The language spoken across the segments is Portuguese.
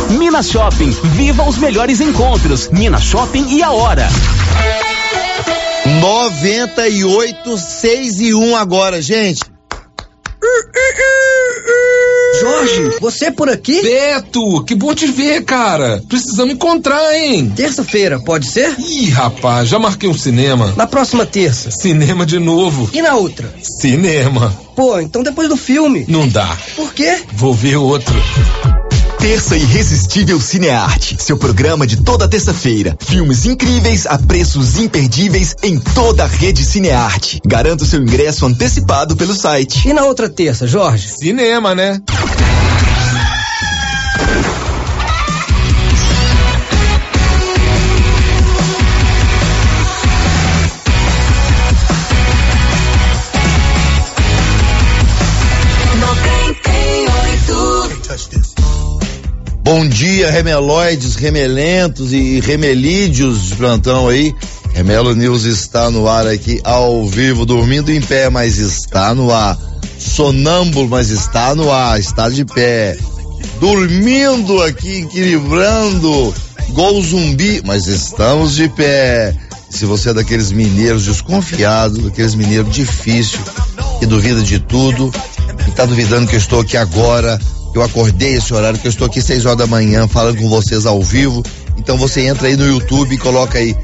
Minas Shopping, viva os melhores encontros. Minas Shopping e a hora. 98,6 agora, gente. Jorge, você por aqui? Beto, que bom te ver, cara. Precisamos encontrar, hein? Terça-feira, pode ser? Ih, rapaz, já marquei um cinema. Na próxima terça. Cinema de novo. E na outra? Cinema. Pô, então depois do filme. Não dá. Por quê? Vou ver outro. Terça Irresistível Cinearte, seu programa de toda terça-feira. Filmes incríveis a preços imperdíveis em toda a rede Cinearte. Garanta o seu ingresso antecipado pelo site. E na outra terça, Jorge? Cinema, né? Bom dia, remeloides, remelentos e remelídeos de plantão aí. Remelo News está no ar aqui ao vivo, dormindo em pé, mas está no ar. Sonâmbulo, mas está no ar, está de pé. Dormindo aqui, equilibrando, gol zumbi, mas estamos de pé. Se você é daqueles mineiros desconfiados, daqueles mineiros difíceis, que duvida de tudo, que tá duvidando que eu estou aqui agora, eu acordei esse horário, que eu estou aqui 6 horas da manhã falando com vocês ao vivo. Então você entra aí no YouTube e coloca aí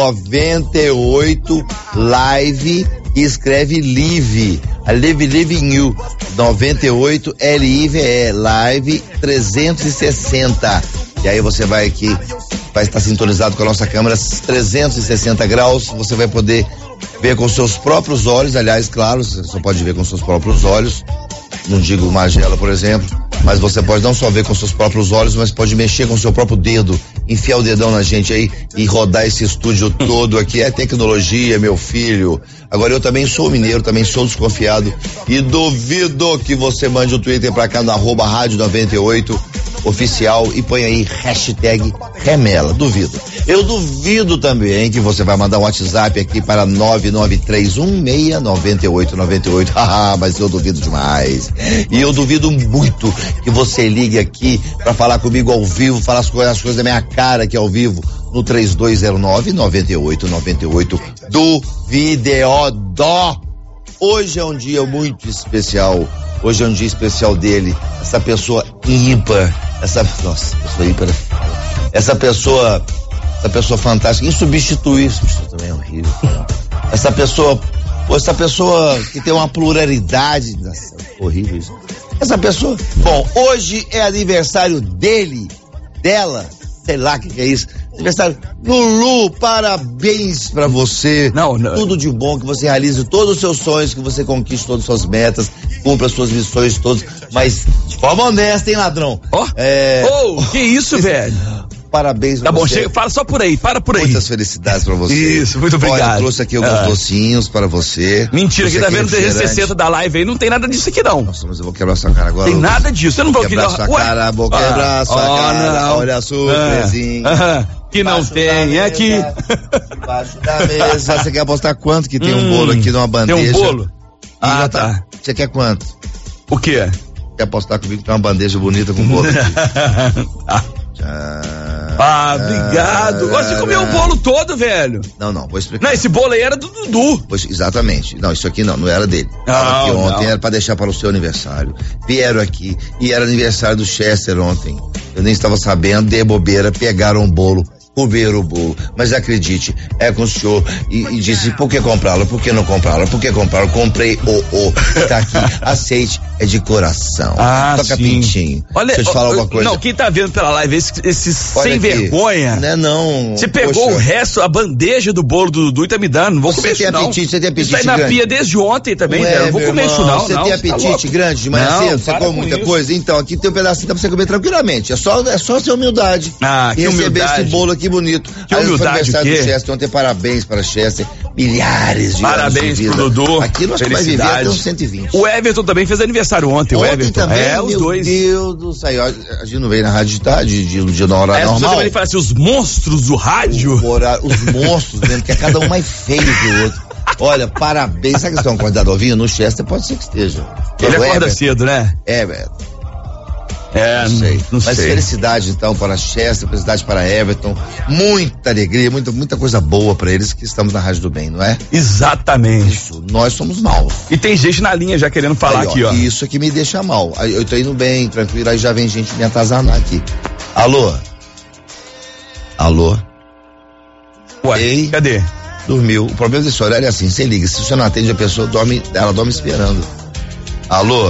98 Live e escreve Live. Live in You. 98 Live Live 360. E aí você vai aqui, vai estar sintonizado com a nossa câmera 360 graus. Você vai poder ver com seus próprios olhos. Aliás, claro, você só pode ver com seus próprios olhos. Não digo Magela, por exemplo, mas você pode não só ver com seus próprios olhos, mas pode mexer com o seu próprio dedo, enfiar o dedão na gente aí e rodar esse estúdio todo aqui. É tecnologia, meu filho. Agora eu também sou mineiro, também sou desconfiado e duvido que você mande o Twitter pra cá no @rádio 98 oficial e põe aí hashtag Remela. Duvido. Eu duvido também que você vai mandar um WhatsApp aqui para 993169898. Mas eu duvido demais. E eu duvido muito que você ligue aqui para falar comigo ao vivo, falar as coisas da minha cara aqui ao vivo no 3209-9898 do Videodó. Hoje é um dia muito especial. Hoje é um dia especial dele. Essa pessoa ímpar. Essa pessoa fantástica, insubstituível. Isso também é horrível. Essa pessoa que tem uma pluralidade. Nossa, horrível isso. Essa pessoa. Bom, hoje é aniversário dela, sei lá o que é isso. Aniversário. Lulu, parabéns pra você. Não. Tudo de bom, que você realize todos os seus sonhos, que você conquiste todas as suas metas, cumpra as suas missões todas, mas de forma honesta, hein, ladrão? Que isso, velho? Parabéns pra você. Tá bom, chega, para só por aí, para por aí. Muitas felicidades pra você. Isso, muito obrigado. Olha, eu trouxe aqui alguns docinhos para você. Mentira, que tá vendo o 360 da live aí, não tem nada disso aqui não. Nossa, mas eu vou quebrar sua cara agora. Tem nada disso, você não vai quebrar sua cara, vou quebrar sua cara, não. olha a surpresinha. Que não tem aqui. Embaixo da mesa. Você quer apostar quanto que tem um bolo aqui numa bandeja? Tem um bolo? Tá. Você quer quanto? O quê? Quer apostar comigo que tem uma bandeja bonita com bolo aqui? Obrigado. Você comeu o bolo todo, velho. Não, vou explicar. Não, esse bolo aí era do Dudu. Exatamente. Não, isso aqui não era dele. Aqui ontem, era pra deixar para o seu aniversário. Vieram aqui e era aniversário do Chester ontem. Eu nem estava sabendo, de bobeira, pegaram o bolo, comeram o bolo. Mas acredite, é com o senhor. E disse, por que comprá-lo? Por que não comprá-lo? Por que comprá-lo? Comprei tá aqui, aceite, é de coração. Toca sim. pintinho. Olha, deixa eu te falar alguma coisa. Não, quem tá vendo pela live, esse sem aqui. vergonha. Não. Você pegou o resto, a bandeja do bolo do Dudu e tá me dando. Não vou comer isso, não. Você tem apetite isso aí na grande? Pia desde ontem também, velho. Não vou comer isso, não. Você tem apetite grande de manhã cedo? Você come muita coisa? Então, aqui tem um pedacinho pra você comer tranquilamente. É só ser humildade. Que e receber humildade. esse bolo aqui bonito. Que humildade, o quê? Do Chester, ontem, parabéns para Chester. Milhares de anos de vida. Parabéns pro Dudu. Aquilo acho que vai viver até uns 120. O Everton também fez aniversário ontem. O Everton também, os dois. Meu Deus do céu. A gente não veio na rádio de na hora normal. Ele fala assim, os monstros do rádio. Os monstros mesmo, que é cada um mais feio que o outro. Olha, parabéns. Sabe que estão acordado ouvindo? No Chester pode ser que esteja. Ele acorda cedo, né? É, velho. Não sei. Mas sei. felicidade então para Chester, felicidade para Everton, muita alegria, muita coisa boa para eles que estamos na Rádio do Bem, não é? Exatamente. Isso, nós somos maus. E tem gente na linha já querendo falar Aí, aqui, ó. Isso aqui me deixa mal. Aí eu tô indo bem, tranquilo, aí já vem gente me atazanar aqui. Alô? Ué, Ei. cadê? Dormiu. O problema desse horário é assim, você liga, se você não atende a pessoa, ela dorme esperando. Alô?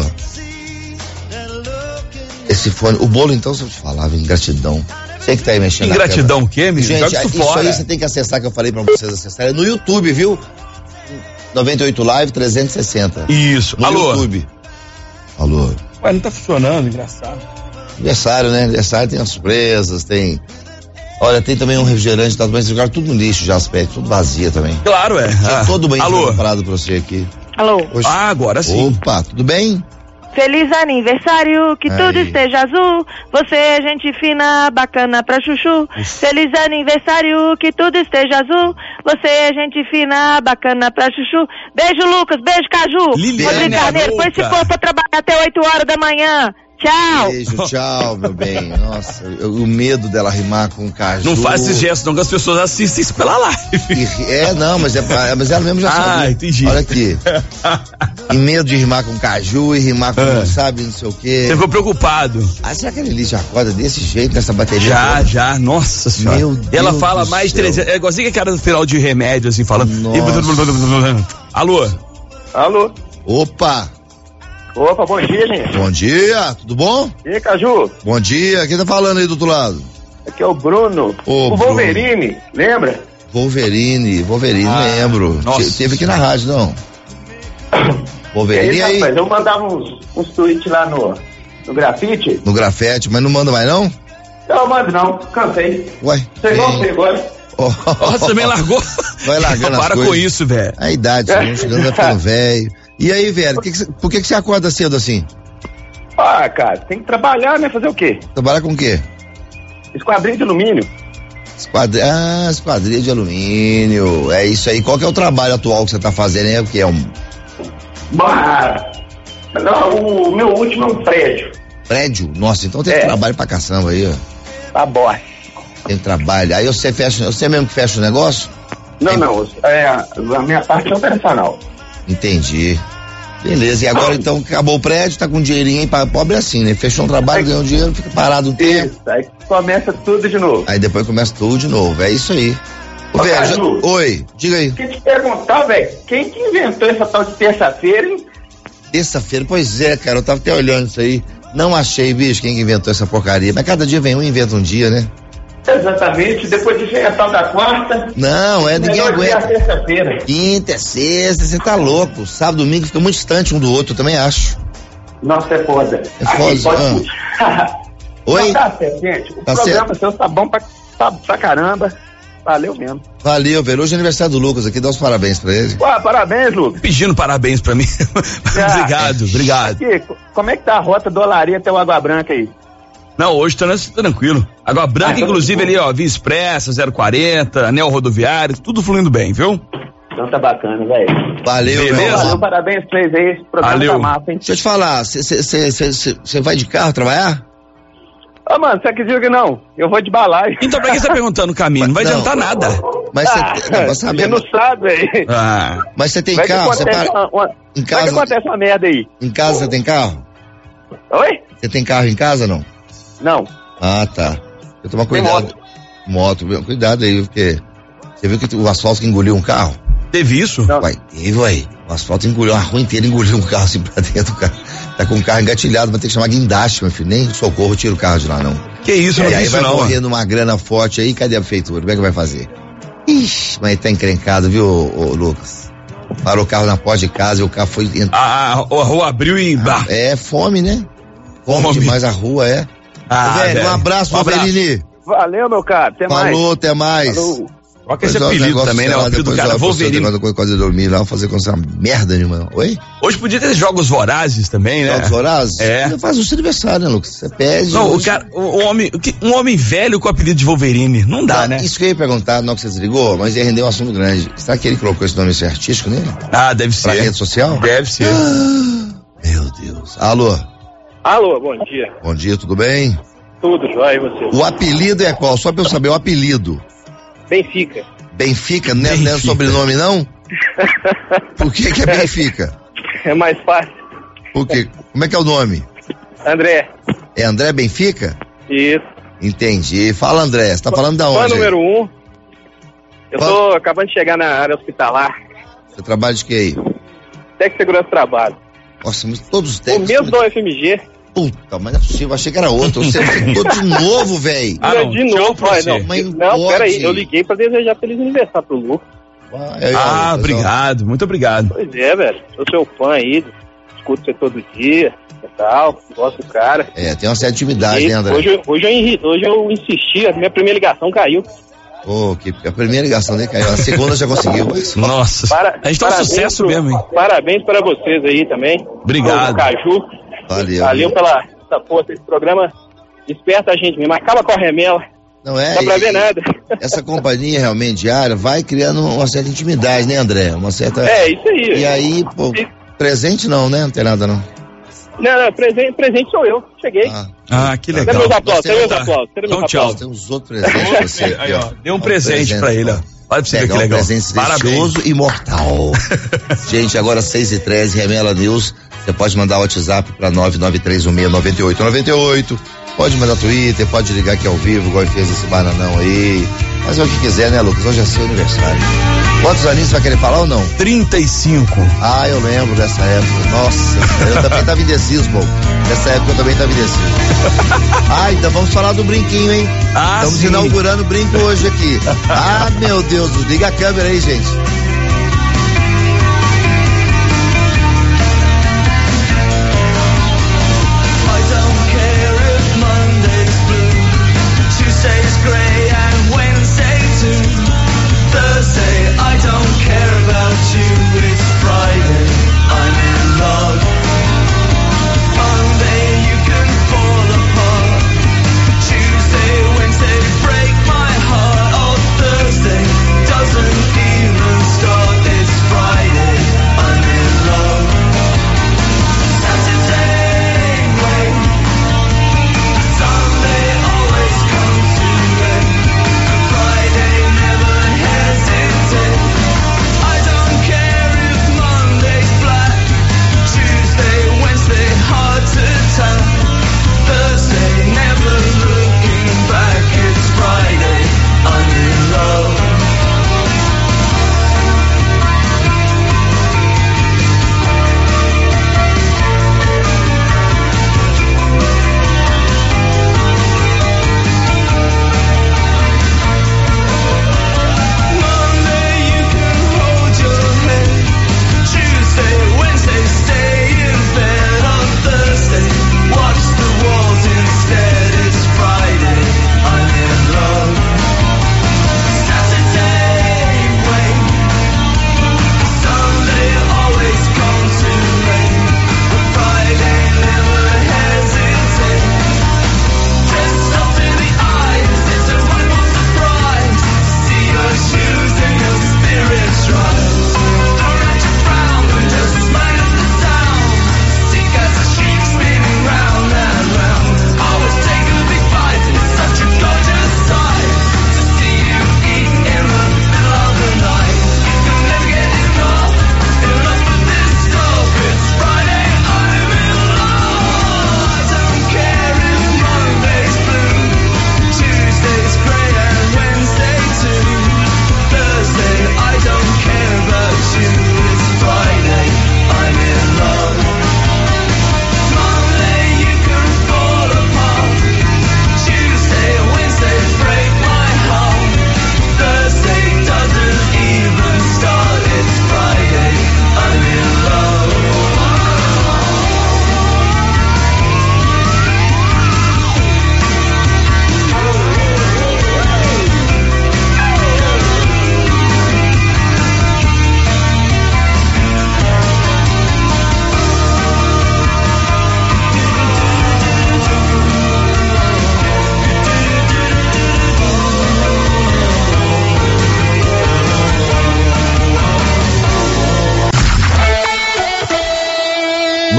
Esse fone, o bolo então, se eu te falava, ingratidão. Você que tá aí mexendo. Ingratidão o quê, menino? Gente, Joga isso fora. aí você tem que acessar, que eu falei pra vocês acessarem, é no YouTube, viu? 98 Live 360. Isso. No Alô? YouTube. Alô? Ué, não tá funcionando, engraçado. Aniversário, né? Aniversário tem as surpresas, tem... Olha, tem também um refrigerante, tá? Mas jogaram tudo no lixo já, as pedras, tudo vazia também. Claro, é. Tem todo bem Alô? preparado pra você aqui. Alô? Hoje... Agora sim. Opa, tudo bem? Feliz aniversário, que tudo Aí. esteja azul. Você é gente fina, bacana pra chuchu. Feliz aniversário, que tudo esteja azul. Você é gente fina, bacana pra chuchu. Beijo, Lucas. Beijo, Caju. Liliane Rodrigo Carneiro, põe esse Arouca. povo pra trabalhar até 8 horas da manhã. Tchau. Beijo, tchau, meu bem. Nossa, o medo dela rimar com caju. Não faz esse gesto, não, que as pessoas assistem isso pela live. Não, mas ela mesmo já sabia. Entendi. Olha aqui. E medo de rimar com caju e rimar com, sabe, não sei o quê. Você ficou preocupado. Será que a Lili já acorda desse jeito, nessa bateria? Já, nossa senhora. Meu Deus Ela fala do mais de céu. 300. É igualzinho que cara do final de remédio, assim, falando. Nossa. Alô? Alô? Opa, Bom dia, gente. bom dia, tudo bom? E aí, Caju? Bom dia, quem tá falando aí do outro lado? Aqui é o Bruno. Ô, o Wolverine, lembra? Wolverine, lembro. nossa. Teve aqui na rádio, não? Wolverine, E aí? rapaz, eu mandava uns tweets lá no grafite. No grafete, mas não manda mais não? Eu mando não, cansei. Ué? Você igual você agora. Nossa, também largou. Vai largando as Para coisas. com isso, velho. A idade, né? Chegando, vai ficando velho. E aí, velho, por que você acorda cedo assim? Ah, cara, tem que trabalhar, né? Fazer o quê? Trabalhar com o quê? Esquadrinho de alumínio. Esquadrilha de alumínio. É isso aí. Qual que é o trabalho atual que você tá fazendo? É o que? Não, o meu último é um prédio. Prédio? Nossa, então tem trabalho pra caçamba aí, ó. Tá bom. Tem trabalho. Aí você mesmo que fecha o negócio? Não, a minha parte é operacional. Entendi. Beleza, e agora então acabou o prédio, tá com um dinheirinho aí pra pobre assim, né? Fechou um trabalho, ganhou dinheiro, fica parado um tempo. Isso, aí começa tudo de novo. Aí depois começa tudo de novo, é isso aí. Ô, velho, oi, diga aí. Queria te perguntar, velho, quem que inventou essa tal de terça-feira, hein? Terça-feira, pois é, cara, eu tava até olhando isso aí. Não achei, bicho, quem que inventou essa porcaria. Mas cada dia vem um e inventa um dia, né? Exatamente, depois disso é a tal da quarta. Não, ninguém aguenta. É a terça-feira. Quinta, sexta, você tá louco. Sábado, domingo fica muito distante um do outro, eu também acho. Nossa, é foda. É foda. Oi? Não, tá certo, gente. O Tá programa certo. seu tá bom pra caramba. Valeu mesmo. Valeu, velho. Hoje é aniversário do Lucas aqui, dá os parabéns pra ele. Ué, parabéns, Lucas. Pedindo parabéns pra mim. Obrigado. Aqui, como é que tá a rota do Olaria até o Água Branca aí? Não, hoje tá tranquilo. Água Branca, inclusive, ali, ó, Via Expressa, 040, Anel Rodoviário, tudo fluindo bem, viu? Então tá bacana, velho. Valeu, Beleza. meu. Valeu, parabéns pra vocês aí. Esse programa Valeu. tá massa, hein? Deixa eu te falar, você vai de carro trabalhar? Ô, mano, você acredita que não? Eu vou de balaio. Então pra que você tá perguntando o caminho? Não vai Não. adiantar nada. Mas você Você não sabe, velho. mas você tem Vai que carro? Você acontece para... uma- Em Vai que casa, acontece uma merda aí. em casa você tem carro? Oi? Você tem carro em casa não? Não. Ah, tá. Eu tomar Tem cuidado. Moto, meu, cuidado aí, porque você viu que o asfalto que engoliu um carro? Teve isso? Não. Vai, teve aí. O asfalto engoliu, a rua inteira engoliu um carro assim pra dentro, cara. Tá com o carro engatilhado, vai ter que chamar guindaste, meu filho. Nem socorro tira o carro de lá, não. Que isso, não E vi aí isso vai não. morrendo uma grana forte aí, cadê a prefeitura? Como é que vai fazer? Ixi, mas tá encrencado, viu, ô, Lucas? Parou o carro na porta de casa e o carro foi... A rua abriu e... É fome, né? Fome demais a rua, é. Velho, um abraço, Wolverine. Valeu, meu cara. Até mais. Falou, até mais. Falou. Qual que é esse apelido também, né? O apelido do cara, Wolverine. Quando eu dormir lá, vou fazer com essa merda nenhuma. Oi? Hoje podia ter jogos vorazes também, né? Jogos vorazes? É. Você faz o seu aniversário, né, Lucas? Você pede. Não, hoje... um homem velho com o apelido de Wolverine. Não dá, né? Isso que eu ia perguntar, não que você desligou, mas ia render um assunto grande. Será que ele colocou esse nome esse artístico nele? Ah, deve ser. Pra rede social? Deve ser. Meu Deus. Alô? Alô, bom dia. Bom dia, tudo bem? Tudo jóia, e você? O apelido é qual? Só pra eu saber, o apelido. Benfica. Benfica, não é sobrenome, não? Por que é Benfica? É mais fácil. Por quê? Como é que é o nome? André. É André Benfica? Isso. Entendi. Fala, André, você tá falando da Fã onde? número 1. Eu tô acabando de chegar na área hospitalar. Você trabalha de quê aí? Técnico de segurança do trabalho. Nossa, mas todos os O técnicos... mesmo do UFMG. Puta, mas não é possível, achei que era outro. Você ficou de novo, velho. Não, de novo, pra pai, você. não. Mas Não, pode. peraí, eu liguei pra desejar feliz aniversário pro Lucas. Obrigado, muito obrigado. Pois é, velho. Sou seu fã aí, escuto você todo dia e tal, gosto do cara. É, tem uma certa intimidade, né, André? Hoje eu insisti, a minha primeira ligação caiu. A primeira ligação dele caiu, a segunda já conseguiu. Nossa, a gente tá um sucesso mesmo, hein? Parabéns para vocês aí também. Obrigado. Caju. Valeu pela essa força, esse programa desperta a gente mesmo, acaba com a remela. Não é? Não dá pra ver nada. Essa companhia realmente diária vai criando uma certa intimidade, né, André? Uma certa... É, isso aí. E aí, pô, presente não, né? Não tem nada não. Não, presente sou eu. Cheguei. Que legal. Cadê meus aplausos? Tchau. Tem uns outros presentes pra você aqui, Aí, ó. Deu um presente pra ele, ó. Olha pra você ver que um legal. presente Parabéns. delicioso e mortal. Gente, agora 6h13, Remela News. Você pode mandar o WhatsApp pra 993169898. Pode mandar Twitter, pode ligar aqui ao vivo, igual fez esse bananão aí. Mas é o que quiser, né, Lucas? Hoje é seu aniversário. Quantos aninhos você vai querer falar ou não? 35. Ah, eu lembro dessa época. Nossa, eu também tava indeciso, pô. Nessa época eu também tava indeciso. Então vamos falar do brinquinho, hein? Estamos sim. inaugurando o brinco hoje aqui. Meu Deus, liga a câmera aí, gente. Doesn't even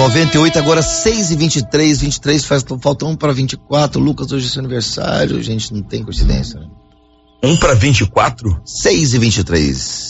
98, agora 6h23, 23, falta 1 para 24. Lucas, hoje é seu aniversário, gente, não tem coincidência, né? 1 para 24? 6h23.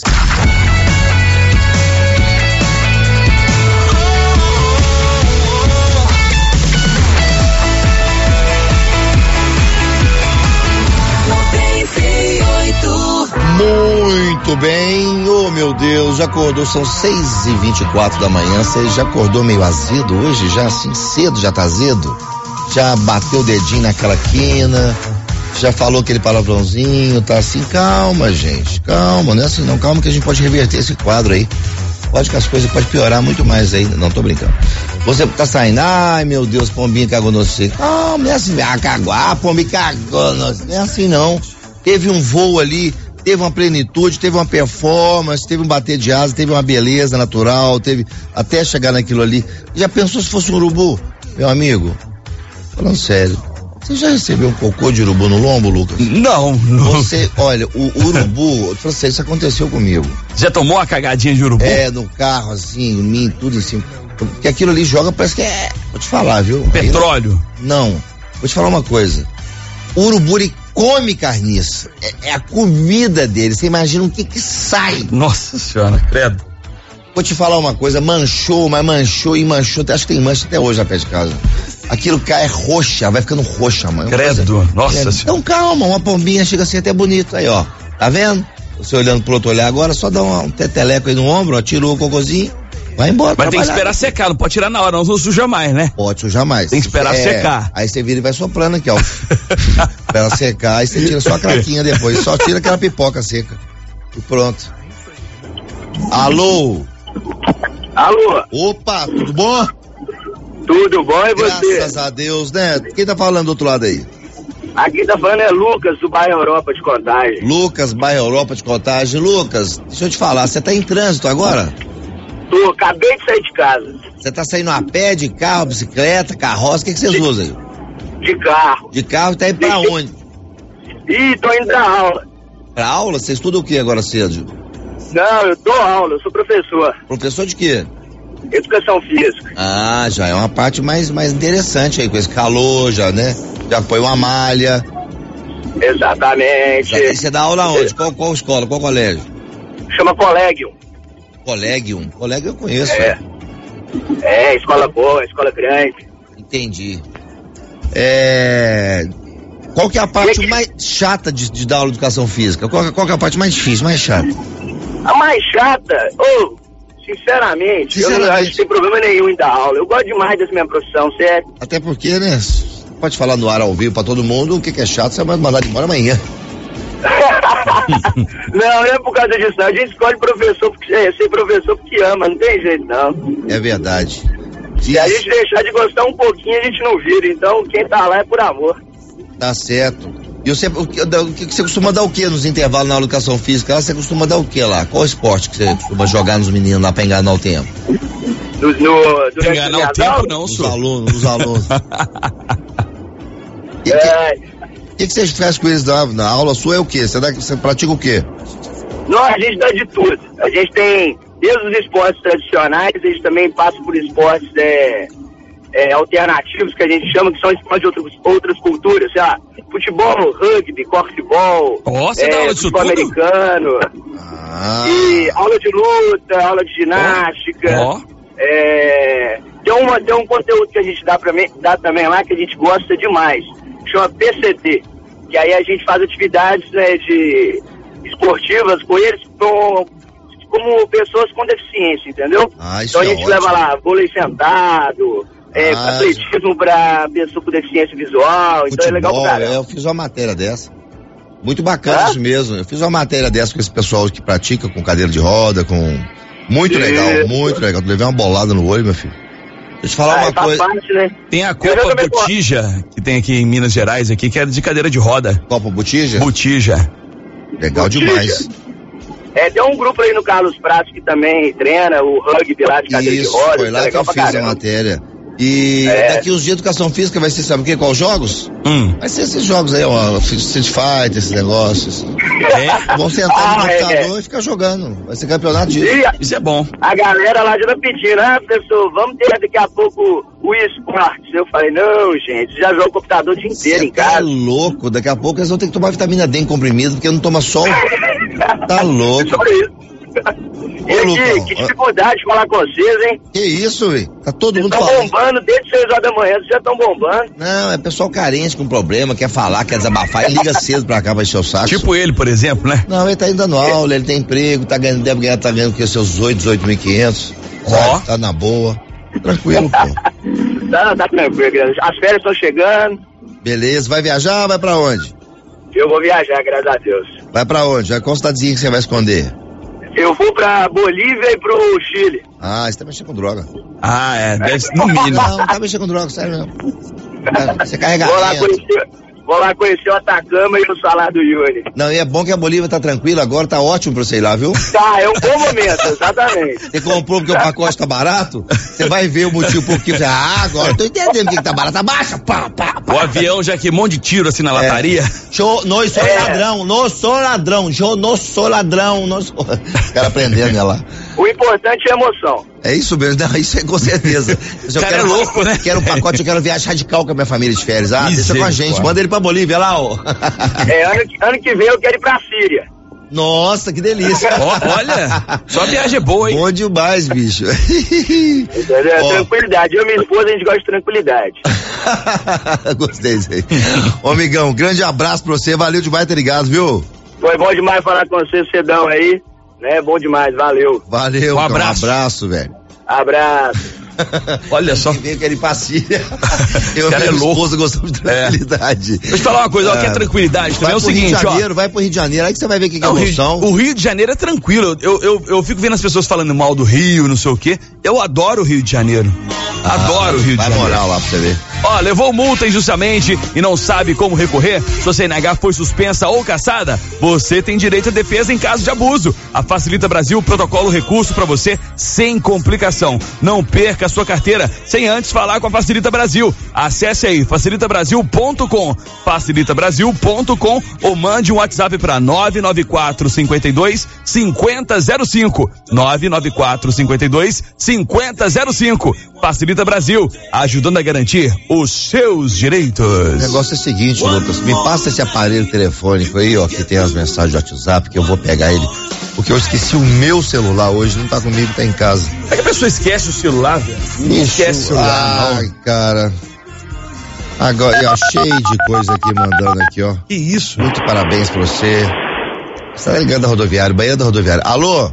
Muito bem, oh meu Deus, já acordou, são 6h24 da manhã, você já acordou meio azedo hoje, já assim cedo, já tá azedo? Já bateu o dedinho naquela quina, já falou aquele palavrãozinho, tá assim, calma gente, calma, não é assim não, calma que a gente pode reverter esse quadro aí, pode que as coisas podem piorar muito mais ainda, não tô brincando. Você tá saindo, ai meu Deus, pombinha cagou no você, calma, não é assim, cagou, pombinha cagou no você, não é assim não, teve um voo ali, teve uma plenitude, teve uma performance, teve um bater de asa, teve uma beleza natural, teve até chegar naquilo ali. Já pensou se fosse um urubu? Meu amigo, falando sério, você já recebeu um cocô de urubu no lombo, Lucas? Não. Você, olha, o urubu, eu falei assim, isso aconteceu comigo. Já tomou uma cagadinha de urubu? É, no carro, assim, em mim, tudo assim. Porque aquilo ali joga, parece que é, vou te falar, viu? Petróleo? Não, vou te falar uma coisa. O urubu, ele come carniça, é a comida dele, você imagina o que sai. Nossa senhora, credo. Vou te falar uma coisa, manchou, acho que tem mancha até hoje na pé de casa. Aquilo é roxa, vai ficando roxa, mano. Credo, nossa senhora. Então calma, uma pombinha chega assim até bonito, aí ó, tá vendo? Você olhando pro outro olhar agora, só dá um teteleco aí no ombro, ó, tirou o cocôzinho, vai embora. Mas tem que esperar secar, não pode tirar na hora, não suja mais, né? Pode sujar mais. Tem que esperar secar. Aí você vira e vai soprando aqui, ó. Espera secar, aí você tira só a craquinha depois, só tira aquela pipoca seca. E pronto. Alô? Alô? Opa, tudo bom? Tudo bom, e você? Graças a Deus, né? Quem tá falando do outro lado aí? Aqui tá falando é Lucas, do bairro Europa de Contagem. Lucas, bairro Europa de Contagem. Lucas, deixa eu te falar, você tá em trânsito agora? Tô, acabei de sair de casa. Você tá saindo a pé, de carro, bicicleta, carroça, o que vocês usam aí? De carro. De carro, tá indo pra onde? Ih, tô indo pra aula. Pra aula? Você estuda o que agora cedo? Não, eu dou aula, eu sou professor. Professor de quê? Educação física. Ah, já é uma parte mais interessante aí, com esse calor já, né? Já põe uma malha. Exatamente. E você dá aula onde? Qual escola, qual colégio? Chama Collegium. Collegium eu conheço. É, escola boa, escola grande. Entendi. Qual que é a parte mais chata de dar aula de educação física? Qual que é a parte mais difícil, mais chata? A mais chata? Sinceramente, eu não acho que tem problema nenhum em dar aula. Eu gosto demais dessa minha profissão, certo? Até porque, né, pode falar no ar ao vivo pra todo mundo, o que é chato, você vai mandar de embora amanhã. Não é por causa disso, não. A gente escolhe professor porque ser professor porque ama, não tem jeito, não. É verdade. Se a gente deixar de gostar um pouquinho, a gente não vira. Então, quem tá lá é por amor. Tá certo. E você costuma dar o que nos intervalos na educação física? Lá, você costuma dar o que lá? Qual esporte que você costuma jogar nos meninos lá pra enganar o tempo? Enganar o tempo não, senhor. Os alunos. O que você faz com eles na aula sua? É o quê? Você pratica o quê? Não, a gente dá de tudo. A gente tem desde os esportes tradicionais, a gente também passa por esportes alternativos, que a gente chama, que são esportes de outras culturas, sei lá, futebol, rugby, corfball, futebol americano, e aula de luta, aula de ginástica. Tem um conteúdo que a gente dá também lá, que a gente gosta demais, chama PCT, que aí a gente faz atividades, né, esportivas com eles, como pessoas com deficiência, entendeu? Então a gente leva lá vôlei sentado, atletismo pra pessoa com deficiência visual, futebol, então é legal pra caramba. Eu fiz uma matéria dessa. Muito bacana isso mesmo. Eu fiz uma matéria dessa com esse pessoal que pratica com cadeira de roda, muito legal, muito legal. Tu levei uma bolada no olho, meu filho. Deixa eu te falar uma coisa. Parte, né? Tem a Copa Botija, que tem aqui em Minas Gerais, aqui, que é de cadeira de roda. Copa Botija? Botija. Legal demais. Tem um grupo aí no Carlos Pratos que também treina o rugby lá de cadeira de roda. Foi lá que eu fiz a matéria. E daqui uns dias de educação física vai ser, sabe o quê? Quais jogos? Vai ser esses jogos aí, ó, Street Fighter, esses negócios. Vão sentar no computador e ficar jogando. Vai ser campeonato disso. Isso é bom. A galera lá já tá pedindo, professor, vamos ter daqui a pouco o esporte. Eu falei, não, gente, já joga o computador o dia inteiro em casa. Tá louco, daqui a pouco eles vão ter que tomar vitamina D em comprimido, porque não toma sol. Tá louco. Só isso. E aqui, que dificuldade de falar com vocês, hein? Que isso, velho? Tá todo mundo falando. Vocês estão bombando desde 6 horas da manhã, vocês já estão bombando. Não, é pessoal carente com problema, quer falar, quer desabafar, ele liga cedo pra cá, vai encher o saco. Tipo ele, por exemplo, né? Não, ele tá indo dando aula, ele tem emprego, deve ganhar o que, seus 18.500. Ó. Tá na boa. Tranquilo, pô. Tá tranquilo, as férias estão chegando. Beleza, vai viajar, vai pra onde? Eu vou viajar, graças a Deus. Vai pra onde? Qual cidadezinha que você vai esconder? Eu vou pra Bolívia e pro Chile. Ah, você tá mexendo com droga. Deve ser no mínimo. Não tá mexendo com droga, sério não. Você carrega. Vou lá conhecer o Atacama e o Salar do Uyuni. Não, e é bom que a Bolívia tá tranquila agora, tá ótimo pra você ir lá, viu? Tá, é um bom momento, exatamente. Você comprou porque o pacote tá barato? Você vai ver o motivo por que você... agora eu tô entendendo porque que tá barato. Abaixa, pá. O avião já que um monte de tiro assim na lataria. Nós sou ladrão, não sou ladrão. O cara aprendendo ela. O importante é a emoção. É isso mesmo, não, isso é com certeza. O cara é louco, né? Quero um pacote, eu quero viagem radical com a minha família de férias. Deixa com a gente, manda ele pra Bolívia lá, ó. Ano que vem eu quero ir pra Síria. Nossa, que delícia. Olha, só a viagem é boa, hein? Bom demais, bicho. Entendeu? Tranquilidade. Eu e minha esposa, a gente gosta de tranquilidade. Gostei disso aí. Ô, amigão, grande abraço pra você, valeu demais ter ligado, viu? Foi bom demais falar com você cedão aí, né? Bom demais, valeu. Valeu, um abraço, velho. Abraço. Olha só. Veio aquele passinho. Eu e minha esposa gostamos de tranquilidade. Deixa eu te falar uma coisa, que é tranquilidade também. É o seguinte, vai pro Rio de Janeiro, aí que você vai ver o que é emoção. O Rio de Janeiro é tranquilo. Eu fico vendo as pessoas falando mal do Rio, não sei o quê. Eu adoro o Rio de Janeiro. Adoro o Rio de Janeiro. Vai morar lá pra você ver. Levou multa injustamente e não sabe como recorrer? Sua CNH foi suspensa ou cassada? Você tem direito à defesa em caso de abuso. A Facilita Brasil protocolo recurso pra você sem complicação. Não perca a sua carteira sem antes falar com a Facilita Brasil. Acesse aí facilitabrasil.com, facilitabrasil.com ou mande um WhatsApp para 994 52 5005, 994 52 5005. Facilita Brasil, ajudando a garantir os seus direitos. O negócio é o seguinte, Lucas, me passa esse aparelho telefônico aí, ó, que tem as mensagens do WhatsApp, que eu vou pegar ele, porque eu esqueci o meu celular hoje, não tá comigo, tá em casa. É que a pessoa esquece o celular, velho? Não esquece o celular, não. Ai, cara. Agora, eu achei de coisa aqui, mandando aqui, ó. Que isso? Muito parabéns pra você. Você tá ligando da rodoviária, banheiro da rodoviária. Alô?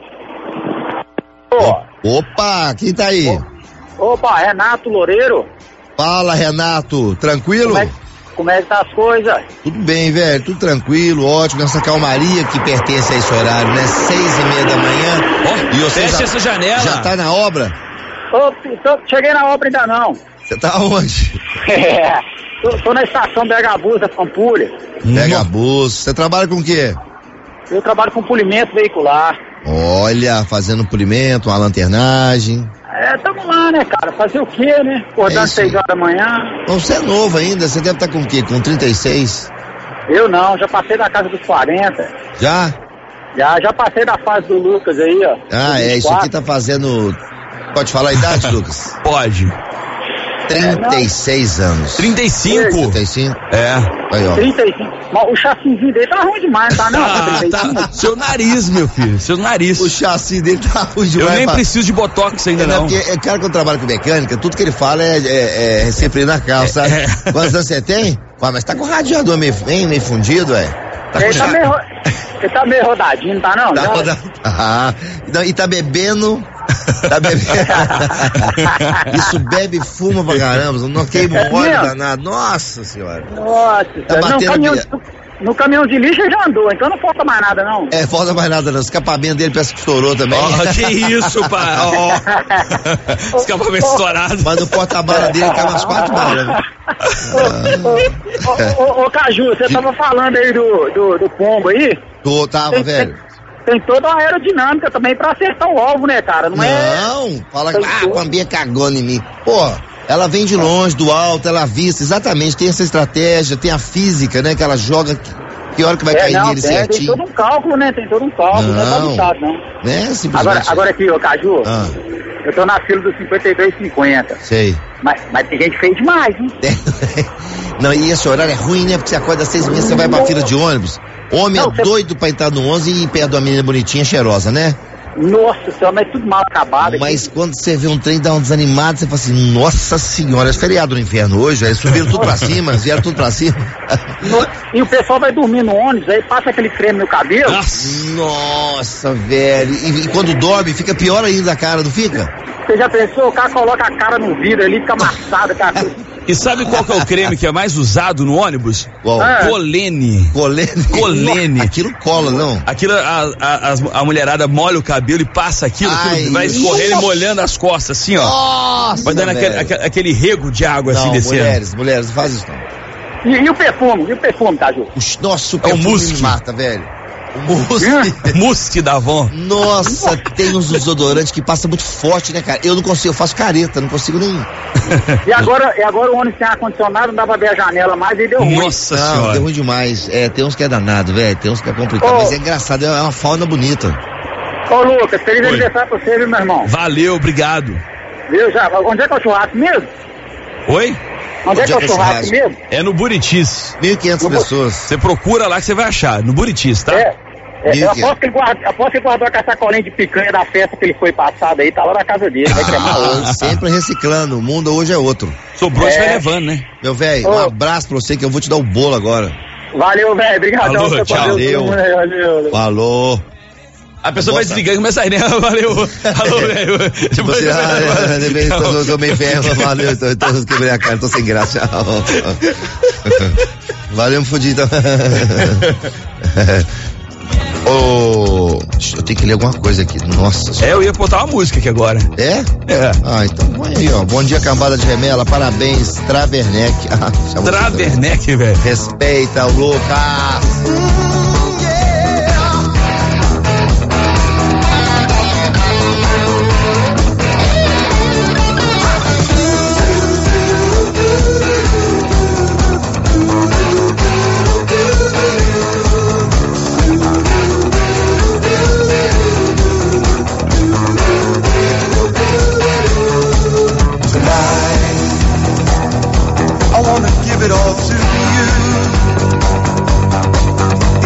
Opa, quem tá aí? Opa, Renato Loureiro. Fala, Renato, tranquilo? Como é que tá as coisas? Tudo bem, velho, tudo tranquilo, ótimo, nessa calmaria que pertence a esse horário, né? 6:30 da manhã. E você fecha essa janela. Já tá na obra? Cheguei na obra ainda não. Você tá onde? Tô na estação BH Bus da Pampulha. BH Bus, você trabalha com o quê? Eu trabalho com polimento veicular. Olha, fazendo polimento, uma lanternagem. Tamo lá, né, cara? Fazer o quê, né? Acordar 6 horas da manhã. Não, você é novo ainda, você deve estar com o quê? Com 36? Eu não, já passei da casa dos 40. Já? Já passei da fase do Lucas aí, ó. Isso aqui tá fazendo... Pode falar a idade, Lucas? Pode. 36 anos. 35? 35? Aí, ó. 35. Mas o chassizinho dele tá ruim demais, tá não? Tá. Seu nariz, meu filho, seu nariz. O chassi dele tá ruim demais. Eu nem preciso de botox ainda não. Porque é cara que eu trabalho com mecânica, tudo que ele fala é sempre na calça. Quantos anos você tem? Mas tá com o radiador meio fundido, Ele tá meio rodadinho, não tá não? Tá rodadinho. E tá bebendo... Isso bebe e fuma pra caramba, não queima o óleo danado. Nossa senhora. Tá no caminhão de lixo ele já andou, então não falta mais nada não. Falta mais nada não, o escapamento dele parece que estourou também. Que isso, pai. Escapamento estourado. Mas no porta-bala dele cabe umas 4 balas. Ô Caju, você tava falando aí do pombo aí? Tava, velho. Tem toda uma aerodinâmica também pra acertar o alvo, né, cara? Não, fala que a Bia cagou em mim. Pô, ela vem de longe, do alto, ela avista, exatamente, tem essa estratégia, tem a física, né, que ela joga Que hora que vai cair nele certinho? Tem todo um cálculo, né? Tem todo um cálculo, não é bagunçado, não. É, simplesmente. Agora aqui, ô Caju, eu tô na fila dos 52,50. Sei. Mas tem gente feia demais, hein? Não, e esse horário é ruim, né? Porque você acorda às 6h30, você vai pra fila de ônibus. Homem é doido pra entrar no 11 e perto de uma menina bonitinha, cheirosa, né? Nossa senhora, mas é tudo mal acabado. Mas aqui. quando você vê um trem dá um desanimado, você fala assim, nossa senhora, é feriado no inferno hoje, eles subiram tudo pra cima, vieram tudo pra cima. E o pessoal vai dormir no ônibus, aí passa aquele creme no cabelo. Nossa, velho. E quando dorme, fica pior ainda a cara, não fica? Você já pensou? O cara coloca a cara no vidro ali, fica amassado, cara. E sabe qual que é o creme que é mais usado no ônibus? Colene. Colene. Aquilo cola, não? Aquilo, a mulherada molha o cabelo e passa aquilo vai escorrendo e molhando as costas, assim, ó. Nossa, vai dando aquele rego de água, não, assim, descendo. Mulheres, faz isso não. E o perfume, Caju? Nossa, o perfume me mata, velho. Musk da Avon. Nossa, tem uns desodorantes que passa muito forte, né, cara? Eu não consigo, eu faço careta, não consigo nem. E agora o ônibus tem ar-condicionado, não dá pra ver a janela mais, aí deu ruim. Nossa senhora. Deu ruim demais. Tem uns que é danado, velho, tem uns que é complicado, mas é engraçado, é uma fauna bonita. Ô, Lucas, feliz aniversário pra você, viu, meu irmão? Valeu, obrigado. Viu, já? Onde é que é o churrasco mesmo? Oi? Onde é que é o churrasco mesmo? É no Buritis. 1.500 pessoas. Você procura lá que você vai achar, no Buritis, tá? Eu aposto que ele guardou a sacolinha de picanha da festa que ele foi passado aí, tá lá na casa dele, vai queimar hoje. Sempre reciclando, o mundo hoje é outro. Sobrou, você vai levando, né? Meu velho, um abraço pra você que eu vou te dar o bolo agora. Valeu, velho, obrigado. Falou, tchau. Valeu. Falou. A pessoa vai desligando e começa a ir, né? Valeu. Falou, velho. Tô meio ferro, valeu, tô quebrei a cara, tô sem graça. Valeu, fudido. Eu tenho que ler alguma coisa aqui. Nossa senhora. Eu ia botar uma música aqui agora. É? Então põe aí, ó. Bom dia, cambada de remela. Parabéns, Traverneck. Traverneck, velho. Respeita o Lucas. I wanna give it all to you.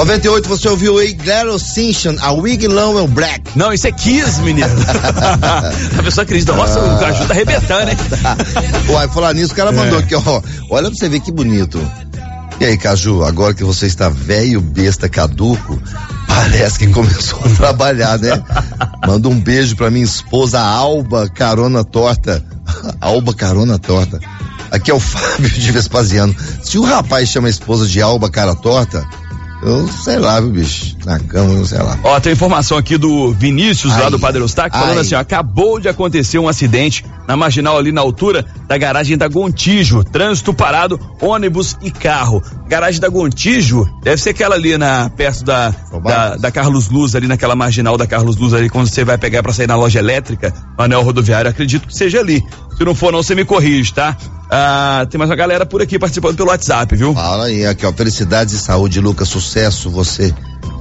98, você ouviu aí Gary Simpson, a Wig Long Black. Não, isso é Kiss, menino. A pessoa acredita, nossa, o Caju tá arrebentando, né? Uai, falar nisso, o cara mandou aqui, ó. Olha pra você ver que bonito. E aí, Caju, agora que você está velho, besta, caduco, parece que começou a trabalhar, né? Manda um beijo pra minha esposa Alba Carona Torta. Alba Carona Torta. Aqui é o Fábio de Vespasiano. Se o rapaz chama a esposa de Alba Cara Torta, eu sei lá, viu, bicho? Na cama, eu sei lá. Ó, tem informação aqui do Vinícius, lá do Padre Eustáquio, falando assim, ó, acabou de acontecer um acidente na marginal ali na altura da garagem da Gontijo, trânsito parado, ônibus e carro. Garagem da Gontijo deve ser aquela ali perto da Carlos Luz, ali naquela marginal da Carlos Luz, ali quando você vai pegar pra sair na loja elétrica, no anel rodoviário, acredito que seja ali. Se não for não, você me corrige, tá? Tem mais uma galera por aqui participando pelo WhatsApp, viu? Fala aí, aqui ó, felicidades e saúde, Lucas, sucesso, você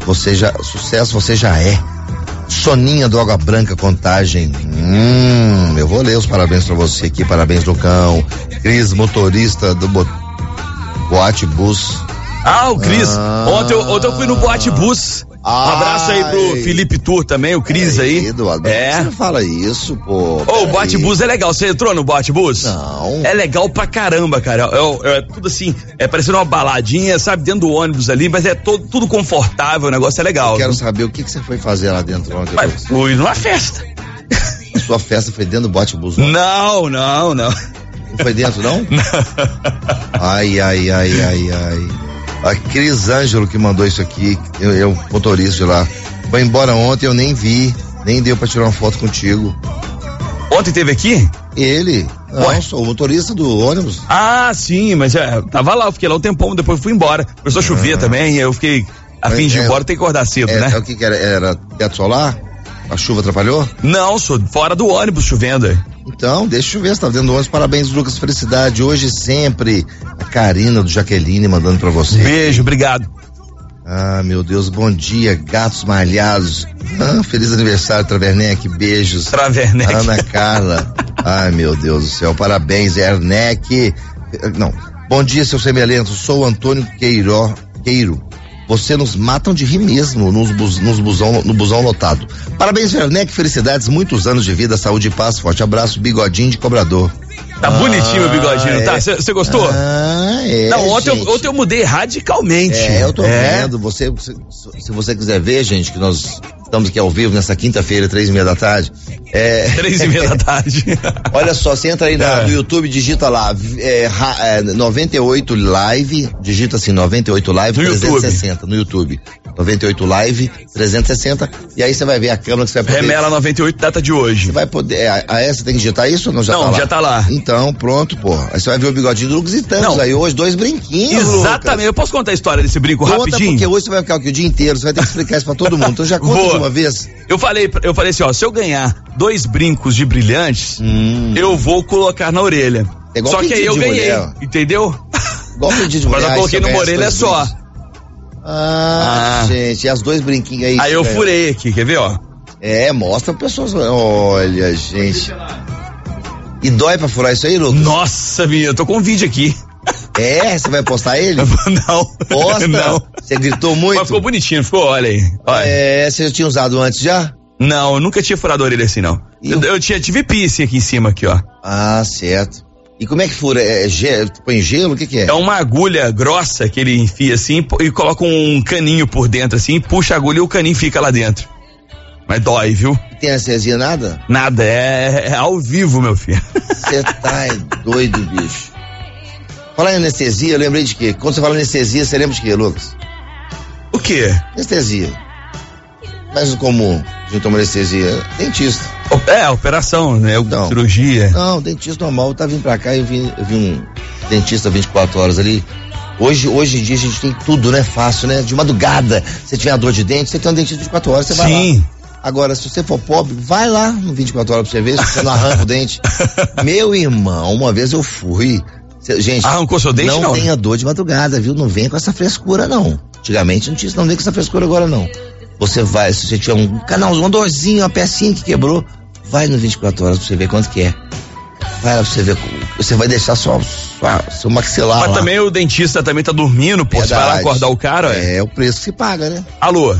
já é. Soninha do Água Branca Contagem, eu vou ler os parabéns pra você aqui, parabéns Lucão. Cris, motorista do Boate Bus. O Cris, ontem eu fui no Boate Bus. Um abraço aí pro Felipe Tour também, o Cris aí. Eduardo, você não fala isso, pô. O Boate Bus é legal, você entrou no Boate Bus? Não. É legal pra caramba, cara, é tudo assim, parecendo uma baladinha, sabe, dentro do ônibus ali, mas é tudo confortável, o negócio é legal. Eu quero saber o que você foi fazer lá dentro ontem. Mas fui numa festa. A sua festa foi dentro do Boate Bus? Não. Não foi dentro, não? Ai. A Cris Ângelo que mandou isso aqui, eu motorista de lá. Foi embora ontem, eu nem vi, nem deu pra tirar uma foto contigo. Ontem teve aqui? Ele, não, sou o motorista do ônibus. Sim, mas tava lá, eu fiquei lá um tempão, depois fui embora. Começou a chover também, eu fiquei a fim de ir embora, tem que acordar cedo, né? O que era? Era teto solar? A chuva atrapalhou? Não, sou fora do ônibus chovendo. Então, deixa eu ver, você tá dentro do ônibus. Parabéns, Lucas, felicidade, hoje e sempre. A Karina do Jaqueline mandando pra você. Beijo, obrigado. Meu Deus, bom dia, gatos malhados. Feliz aniversário, Travernec, beijos. Travernec. Ana Carla. Meu Deus do céu, parabéns, Ernec. Não, bom dia, seu semelhante, sou o Antônio Queiro. Você nos matam de rir mesmo no busão lotado. Parabéns, Werneck, felicidades, muitos anos de vida, saúde e paz, forte abraço, bigodinho de cobrador. Tá bonitinho o bigodinho, tá? Você gostou? Não, ontem eu mudei radicalmente. Eu tô vendo, se você quiser ver, gente, que nós estamos aqui ao vivo nessa quinta-feira, 3:30 da tarde. 3:30 da tarde. Olha só, você entra aí no YouTube, digita lá, 98 Live, digita assim, 98 Live no 360 YouTube. No YouTube. 98 Live 360, e aí você vai ver a câmera que você vai poder. Remela 98, data de hoje. Você vai poder, você tem que digitar isso ou não? Já tá lá. Então, pronto, pô. Aí você vai ver o bigodinho do Lucas e estamos aí hoje, 2 brinquinhos, exatamente, Lucas. Eu posso contar a história desse brinco rapidinho? Porque hoje você vai ficar aqui o dia inteiro, você vai ter que explicar isso pra todo mundo, então já conta de uma vez. Eu falei assim, ó, se eu ganhar 2 brincos de brilhantes, eu vou colocar na orelha. Só que aí eu ganhei, entendeu? Igual pedido de mulher. Mas eu coloquei numa orelha só. Gente, e as 2 brinquinhos aí? Aí eu furei aqui, quer ver, ó? Mostra pra pessoas, olha, gente. E dói pra furar isso aí, Lucas? Nossa, menina, eu tô com um vídeo aqui. Você vai postar ele? Não. Posta? Não. Você gritou muito? Mas ficou bonitinho, ficou, olha aí. Você já tinha usado antes já? Não, eu nunca tinha furado a orelha assim, não. Eu tive piercing aqui em cima, aqui, ó. Certo. E como é que fura? Põe gelo? O que é? É uma agulha grossa que ele enfia assim e coloca um caninho por dentro assim, puxa a agulha e o caninho fica lá dentro. Mas dói, viu? Tem anestesia nada? Nada, é ao vivo, meu filho. Você tá doido, bicho. Falar em anestesia, eu lembrei de quê? Quando você fala anestesia, você lembra de quê, Lucas? O quê? Anestesia. Mais comum, a gente toma anestesia. Dentista. Operação, né? Não. Cirurgia. Não, dentista normal. Eu tava vindo pra cá e eu vi um dentista 24 horas ali. Hoje em dia a gente tem tudo, né? Fácil, né? De madrugada, se tiver uma dor de dente, você tem um dentista 24 horas, você vai lá. Agora, se você for pobre, vai lá no 24 horas pra você ver, se você não arranca o dente. Meu irmão, uma vez eu fui. Gente, arrancou seu dente? Não tenha dor de madrugada, viu? Não vem com essa frescura, não. Antigamente não tinha isso, não vem com essa frescura agora, não. Você vai, se você tiver um canalzinho, uma dorzinha, uma pecinha que quebrou, vai no 24 horas pra você ver quanto que é. Cara, você vê, você vai deixar seu maxilar Mas lá. também o dentista também tá dormindo, pô. Você vai lá acordar o cara, É o preço que se paga, né? Alô?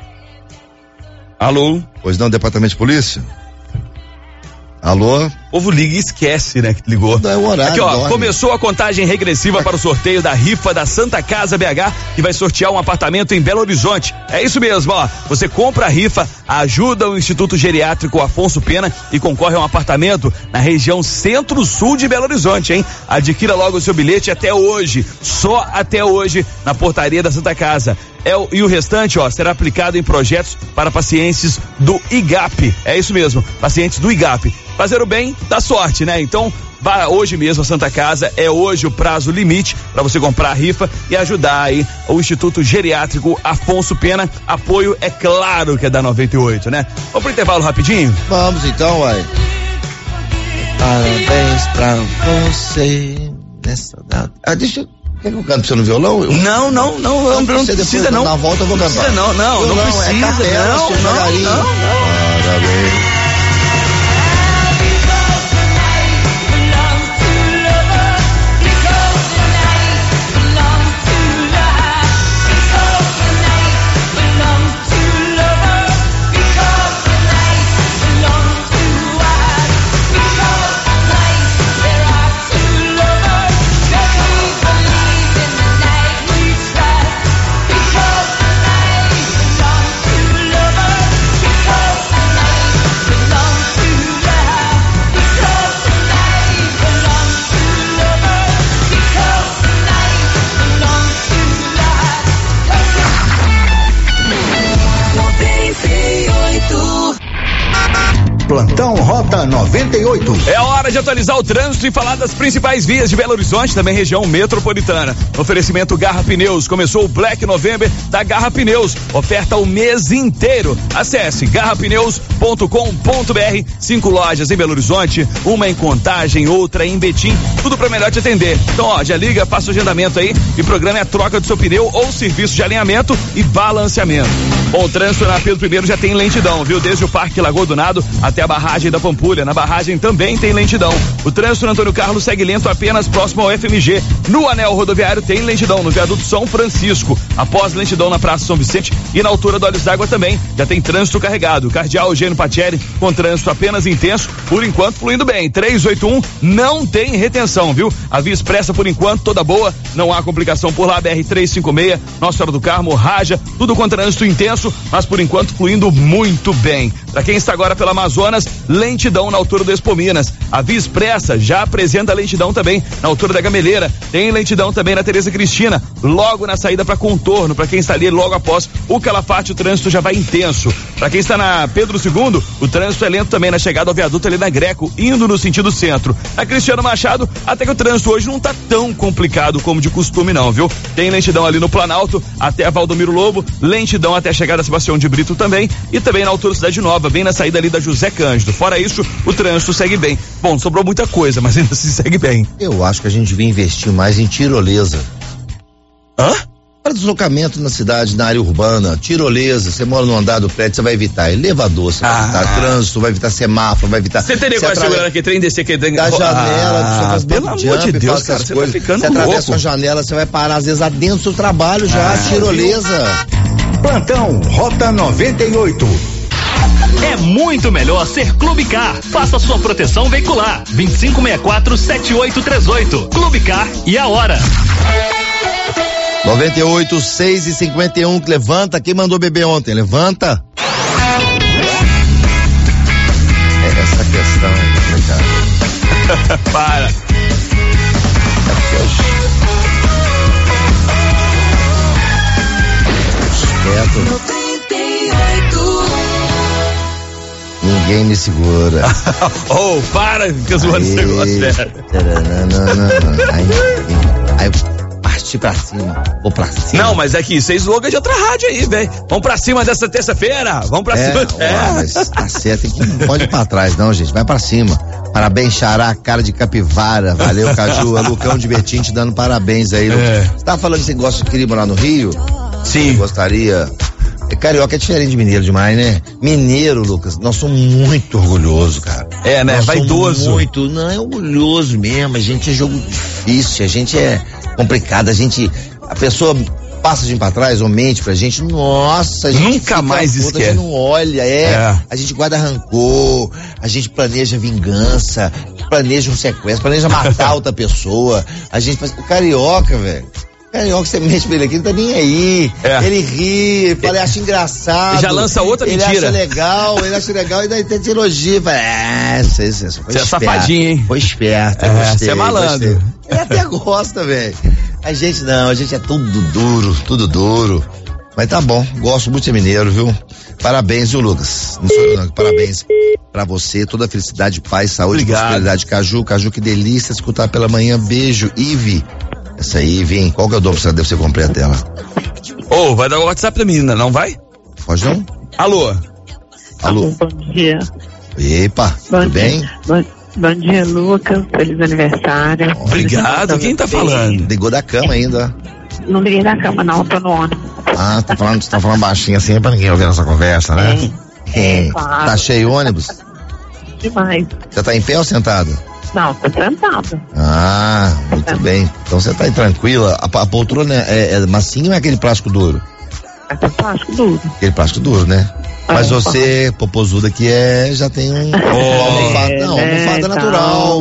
Alô? Pois não, departamento de polícia? Alô? O povo liga e esquece, né, que ligou. Não é o horário. Aqui, ó, dorme. começou a contagem regressiva para o sorteio da rifa da Santa Casa BH, que vai sortear um apartamento em Belo Horizonte. É isso mesmo, ó. Você compra a rifa, ajuda o Instituto Geriátrico Afonso Pena e concorre a um apartamento na região centro-sul de Belo Horizonte, hein? Adquira logo o seu bilhete até hoje, só até hoje, na portaria da Santa Casa. E o restante, ó, será aplicado em projetos para pacientes do IGAP. É isso mesmo, pacientes do IGAP. Fazer o bem dá sorte, né? Então, vá hoje mesmo a Santa Casa, é hoje o prazo limite para você comprar a rifa e ajudar aí o Instituto Geriátrico Afonso Pena. Apoio, é claro que é da 98, né? Vamos pro intervalo rapidinho? Vamos então, uai. Parabéns pra você nessa data. Quer que eu canto pra você no violão? Não precisa não. Na volta eu vou cantar. Não precisa, é capela, não. Parabéns. Plantão Rota 98. É hora de atualizar o trânsito e falar das principais vias de Belo Horizonte, também região metropolitana. Oferecimento Garra Pneus. Começou o Black November da Garra Pneus. Oferta o mês inteiro. Acesse garrapneus.com.br. 5 lojas em Belo Horizonte, uma em Contagem, outra em Betim. Tudo pra melhor te atender. Então, ó, já liga, faça o agendamento aí e programe a troca do seu pneu ou serviço de alinhamento e balanceamento. Bom, o trânsito na Pedro I já tem lentidão, viu? Desde o Parque Lagoa do Nado até a barragem da Pampulha. Na barragem também tem lentidão. O trânsito no Antônio Carlos segue lento apenas próximo ao FMG. No anel rodoviário tem lentidão no viaduto São Francisco. Após lentidão na Praça São Vicente e na altura do Olhos d'Água também. Já tem trânsito carregado. Cardeal Eugênio Patieri com trânsito apenas intenso, por enquanto fluindo bem. 381 não tem retenção, viu? A via expressa por enquanto toda boa, não há complicação por lá. BR-356, Nossa Senhora do Carmo, Raja, tudo com trânsito intenso, mas por enquanto fluindo muito bem. Para quem está agora pela Amazonas, lentidão na altura do Expo Minas. A via expressa já apresenta lentidão também na altura da Gameleira. Tem lentidão também na Tereza Cristina, logo na saída para Contorno. Para quem está ali logo após o Calafate, o trânsito já vai intenso. Para quem está na Pedro II, o trânsito é lento também na chegada ao viaduto ali na Greco, indo no sentido centro. Na Cristiano Machado, até que o trânsito hoje não tá tão complicado como de costume não, viu? Tem lentidão ali no Planalto até a Valdomiro Lobo, lentidão até a chegada a Sebastião de Brito também, e também na altura da Cidade Nova, bem na saída ali da José Cândido. Fora isso, o trânsito segue bem. Bom, sobrou muita coisa, mas ainda se segue bem. Eu acho que a gente devia investir mais em tirolesa. Hã? Para deslocamento na cidade, na área urbana, tirolesa, você mora no andar do prédio, você vai evitar elevador, você vai evitar trânsito, vai evitar semáforo, vai evitar... Você teria quase segurando aqui, trem descer, que trem... Da janela, pelo amor de Deus, cara, você tá ficando louco. Você atravessa a janela, você vai parar às vezes lá dentro do seu trabalho já, tirolesa. Plantão Rota 98. É muito melhor ser Clube Car. Faça sua proteção veicular. 2564-7838. Clube Car e a hora. 98, 6h51, levanta. Quem mandou beber ontem? Levanta. É essa questão, né, cara? Para. Quieto. 98. Ninguém me segura. Oh, para, fica zoando esse negócio, velho. Aí parti pra cima, vou pra cima. Não, mas é que isso é slogan de outra rádio aí, velho. Vamos pra cima dessa terça-feira, vamos pra cima. Mas tá certo, tem que não pode ir pra trás não, gente, vai pra cima. Parabéns, Xará, cara de capivara, valeu, Caju, Lucão de Betim te dando parabéns aí. Você tava falando que você gosta de crime lá no Rio? Sim. Você gostaria Carioca é diferente de mineiro demais, né? Mineiro, Lucas, nós somos muito orgulhosos, cara. É, né? Nós Vaidoso. Muito, não, é orgulhoso mesmo. A gente é jogo difícil, a gente é complicado, a pessoa passa a gente pra trás ou mente pra gente, nossa, a gente nunca mais esquece. A gente não olha, a gente guarda rancor, a gente planeja vingança, planeja um sequestro, planeja matar outra pessoa, a gente faz, o carioca, velho. Carioca, você mexe pra ele aqui, não tá nem aí. Ele ri, fala, acha engraçado. Já lança outra mentira. Ele acha legal e daí até te elogia. Fala, você é safadinho, hein? Foi esperto, você é malandro. Gostei. Ele até gosta, velho. A gente não, a gente é tudo duro. Mas tá bom, gosto muito de ser mineiro, viu? Parabéns, viu, Lucas? Parabéns pra você, toda a felicidade, paz, saúde, prosperidade. Caju, que delícia escutar pela manhã. Beijo, Ive. Essa aí, vem. Qual que é o dom pra você comprar a tela? Vai dar o WhatsApp da menina, não vai? Pode não? Alô? Bom dia. Epa, tudo bem? Bom dia, Lucas. Feliz aniversário. Obrigado. Quem tá falando? Ligou da cama ainda. Não liguei da cama, não. Tô no ônibus. Ah, você tá falando baixinho assim pra ninguém ouvir nossa conversa, né? Claro. Tá cheio o ônibus? Demais. Você tá em pé ou sentado? Não, tô sentado. Ah, muito bem. Então você tá aí tranquila. A poltrona é massinha ou é aquele plástico duro? Aquele plástico duro. Aquele plástico duro, né? Mas você, popozuda que já tem almofada natural,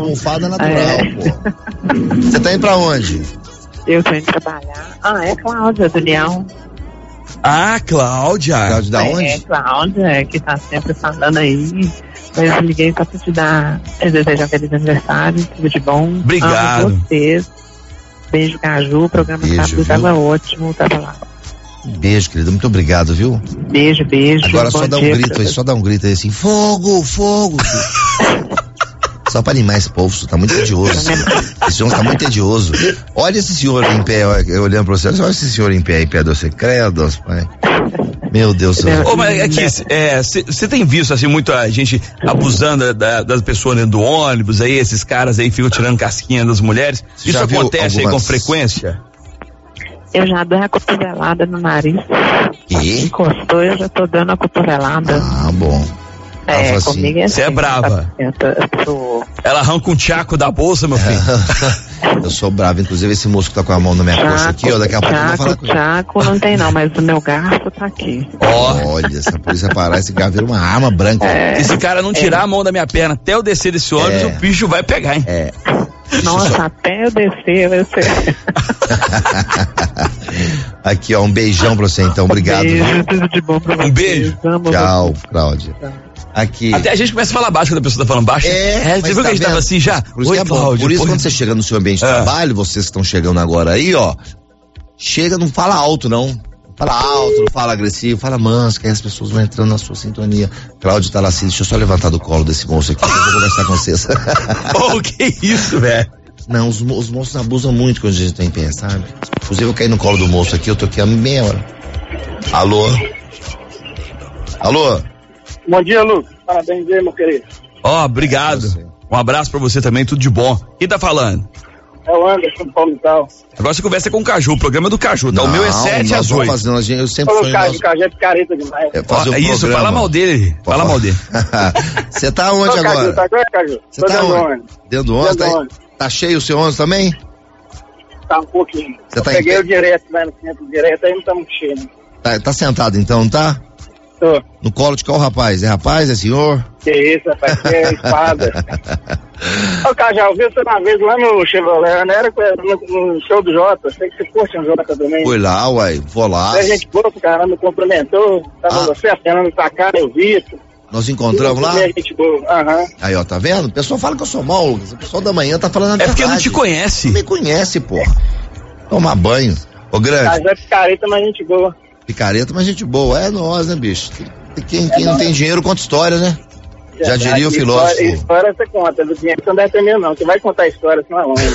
pô. Você tá indo pra onde? Eu tô indo trabalhar. É Cláudia, do Leão. Cláudia. Cláudia da onde? É, Cláudia, que tá sempre falando aí. Mas eu liguei só pra te dar, desejar um feliz aniversário, tudo de bom. Obrigado. Amo vocês. Beijo, Caju, o programa sábado tava ótimo, tava lá. Beijo, querido, muito obrigado, viu? Beijo. Agora só dá um grito aí, assim, fogo! Só pra animar esse povo, tá muito tedioso. Esse homem tá muito tedioso. Olha esse senhor em pé, olhando pra você, olha esse senhor em pé do você, credo, pai. Meu Deus do céu. Mas aqui, você tem visto assim muita gente abusando das pessoas dentro do ônibus, aí esses caras aí ficam tirando casquinha das mulheres? Isso acontece aí com frequência? Eu já dei a cotovelada no nariz. Encostou, eu já tô dando a cotovelada. Bom. Comigo é assim. Você é brava. Ela arranca um tchaco da bolsa, meu filho. Eu sou bravo, inclusive esse moço que tá com a mão na minha coxa aqui, daqui a pouco eu vou falar com ele. Tchaco não tem não, mas o meu garfo tá aqui. Olha, se a polícia parar, esse garfo vira uma arma branca. E se cara não tirar a mão da minha perna até eu descer desse ônibus, o bicho vai pegar, hein? Nossa, até eu descer, vai ser. Aqui, um beijão pra você então, obrigado. Beijo, tudo de bom pra você. Um beijo. Tchau, Cláudia. Aqui. Até a gente começa a falar baixo quando a pessoa tá falando baixo. Você viu que a gente tava assim já? Por isso que é bom. Por isso, quando você chega no seu ambiente de trabalho, vocês que estão chegando agora aí, chega, não fala alto, não. Fala alto, não fala agressivo, fala manso, que aí as pessoas vão entrando na sua sintonia. Cláudio tá lá assim, deixa eu só levantar do colo desse moço aqui, que eu vou conversar com vocês. Que isso, velho? Não, os moços abusam muito quando a gente tá em pé, sabe? Inclusive eu caí no colo do moço aqui, eu tô aqui há meia hora. Alô? Bom dia, Lucas. Parabéns aí, meu querido. Obrigado. Um abraço pra você também, tudo de bom. Quem tá falando? É o Anderson do Palmital. Agora você conversa com o Caju, o programa é do Caju, tá? O meu é 7 às 8. Eu sempre fui o Caju é picareta demais. Isso, fala mal dele. Fala mal dele. Você tá onde agora? Caju? Você tá onde? Dentro do ônibus? Tá cheio o seu ônibus também? Tá um pouquinho. Você tá peguei o direto, né? No centro direto, aí não tá muito cheio. Tá sentado então, não tá? Tô. No colo de qual rapaz? É rapaz? É senhor? Que isso, rapaz, que é espada. Ô, Caju, eu vi você uma vez lá no Chevrolet, não era no show do Jota, sei que você curte um Jota também. Fui lá, uai, vou lá. A gente boa, cara, me cumprimentou, tava você, a Fernanda pra cá, eu vi. Nós encontramos lá? Gente boa. Aí, ó, tá vendo? O pessoal fala que eu sou mal, Lucas. O pessoal da manhã tá falando a verdade. É porque não te conhece. Não me conhece, porra. Tomar banho. Ô, grande. Caju é picareta, mas gente boa. Picareta, mas gente boa. É nós, né, bicho? Quem não tem dinheiro conta história, né? Já diria o filósofo. História você conta, do dinheiro você não deve ter mesmo, não. Você vai contar história, senão é longe.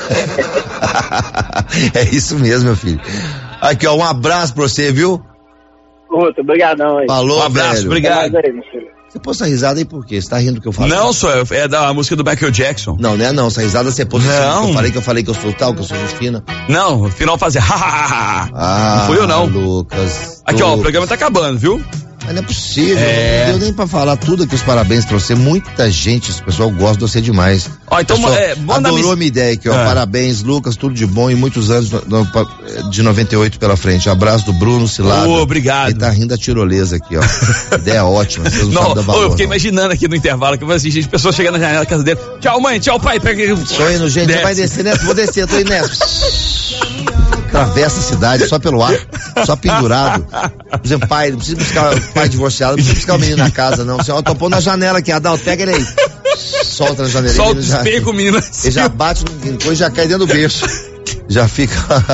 É isso mesmo, meu filho. Aqui, ó, um abraço pra você, viu? Outro, obrigadão aí. Falou, um abraço, velho. Obrigado. Você pôs essa risada aí por quê? Você tá rindo do que eu falo? Não, só é da música do Michael Jackson. Não, não é não. Essa risada você pôs Não. assim, eu falei que eu sou tal, que eu sou Justina. Não, no final fazia não fui eu não. Lucas. Aqui, ó, o programa tá acabando, viu? Mas não é possível, não deu nem pra falar tudo aqui, os parabéns pra você. Muita gente, esse pessoal gosta de você demais. Ó, então, manda adorou a minha ideia aqui, ó. Parabéns, Lucas, tudo de bom e muitos anos de 98 pela frente. Abraço do Bruno Cilado. Obrigado. Ele tá rindo da tirolesa aqui, ó. Ideia ótima, vocês não sabem dar valor, eu fiquei imaginando aqui no intervalo que eu falei assim, gente, pessoas chegando na janela da casa dele. Tchau, mãe, tchau, pai. Tô indo, gente, você vai descer, né? Vou descer, tô indo nessa. Atravessa a cidade só pelo ar, só pendurado. Por exemplo, pai, não precisa buscar pai divorciado, não precisa buscar o menino na casa, não. Você, ó, tô pondo na janela aqui, Adalto, pega ele aí. Solta na janelinha. Solta o espelho com o menino. Ele já bate no menino, depois já cai dentro do berço. Já fica.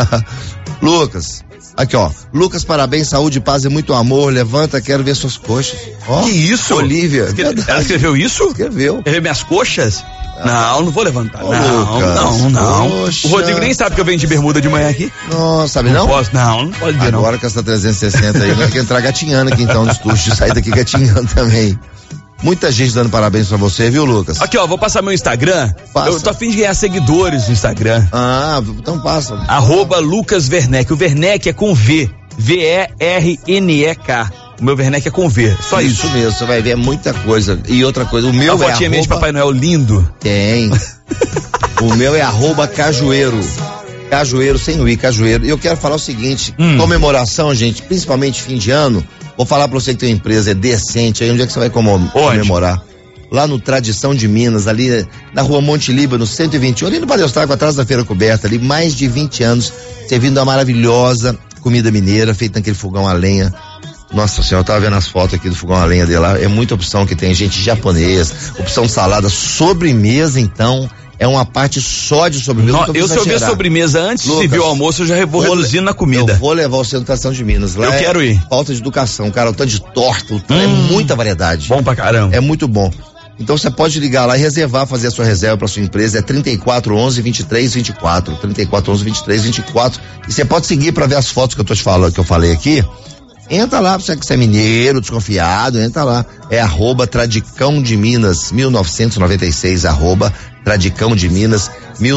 Lucas, aqui ó, Lucas, parabéns, saúde, paz e muito amor, levanta, quero ver suas coxas. Ó, que isso? Olívia. Ela escreveu isso? Escreveu. Escreveu minhas coxas? Não vou levantar. Lucas, não. Poxa. O Rodrigo nem sabe que eu venho de bermuda de manhã aqui. Não, sabe não? Não pode ver não. Agora com essa 360 aí, nós quer entrar gatinhando aqui então no estúdio, sair daqui gatinhando também. Muita gente dando parabéns pra você, viu, Lucas? Aqui, ó, vou passar meu Instagram. Passa. Eu tô a fim de ganhar seguidores no Instagram. Então passa. @Lucas Werneck. O Werneck é com V. V-E-R-N-E-K. O meu Werneck é com V. Só isso. Isso mesmo, você vai ver muita coisa. E outra coisa, o meu uma fotinha minha de Papai Noel lindo. Tem. O meu é @Cajueiro. Cajueiro, sem o I, Cajueiro. E eu quero falar o seguinte, comemoração, gente, principalmente fim de ano, vou falar pra você que tem uma empresa, é decente, aí onde é que você vai comemorar? Lá no Tradição de Minas, ali na rua Monte Líbano, 121, ali no Padre Eustáquio, atrás da Feira Coberta, ali, mais de 20 anos, servindo uma maravilhosa comida mineira, feita naquele fogão a lenha. Nossa senhora, eu tava vendo as fotos aqui do fogão a lenha dele lá, é muita opção que tem, gente japonesa, opção de salada, sobremesa, então, é uma parte só de sobremesa. Eu se eu ver sobremesa antes de servir o almoço, eu já vou reduzindo na comida. Eu vou levar você no Tradição de Minas. Lá eu quero ir. Falta de educação, cara, o tanto de torta, é muita variedade. Bom pra caramba. É muito bom. Então você pode ligar lá e reservar, fazer a sua reserva para sua empresa, é 3411-2324, 3411-2324, e você pode seguir para ver as fotos que eu tô te falando, que eu falei aqui. Entra lá, você que é mineiro, desconfiado, entra lá, é @Tradicão de Minas 1996, Tradicão de Minas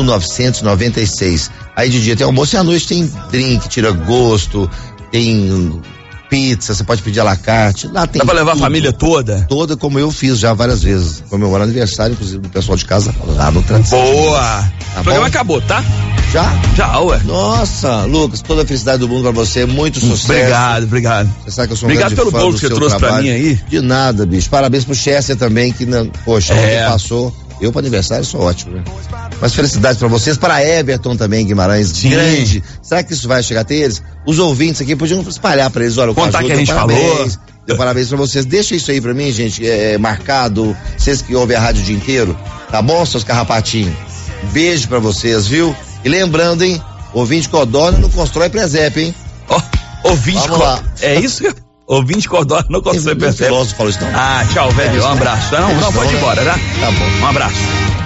1996. Aí de dia tem almoço e à noite tem drink, tira gosto, tem pizza, você pode pedir à la carte. Lá tem. Dá pra levar a família toda? Toda, como eu fiz já várias vezes. Comemorar aniversário, inclusive, do pessoal de casa lá no Tradição. Boa! Tá, o programa acabou, tá? Já, ué. Nossa, Lucas, toda a felicidade do mundo pra você, muito sucesso. Obrigado. Você sabe que eu sou obrigado pelo bolo que você trouxe pra mim aí. De nada, bicho. Parabéns pro Chester também, que, poxa, ontem passou. Eu pro aniversário sou ótimo, né? Mas felicidade pra vocês, para Everton também, Guimarães, sim, grande. Será que isso vai chegar até eles? Os ouvintes aqui podiam espalhar pra eles, olha, o contar que a gente falou. Deu parabéns pra vocês. Deixa isso aí pra mim, gente, marcado, vocês que ouvem a rádio o dia inteiro, tá bom, seus carrapatinhos? Beijo pra vocês, viu? E lembrando, hein, ouvinte codorna não constrói presépio, hein? Ouvinte codorna. É isso? Ouvinte codorna não constrói presépio. Filósofo falou isso não. Tchau, velho. Um abraço. Não, pode ir embora, né? Tá bom. Um abraço.